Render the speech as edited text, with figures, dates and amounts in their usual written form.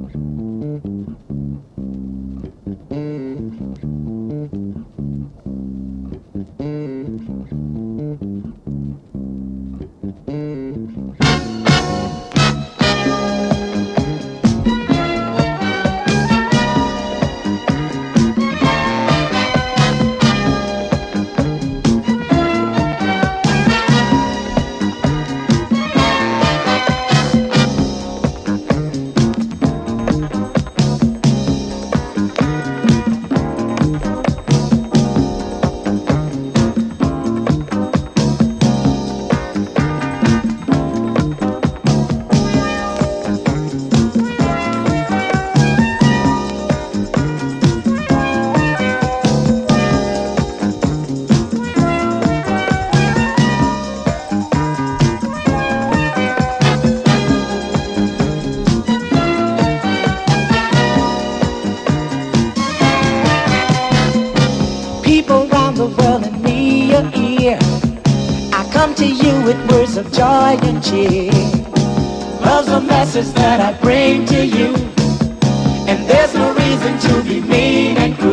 People round the world and me your ear. I come to you with words of joy and cheer. Love's a message that I bring to you, and there's no reason to be mean and cruel.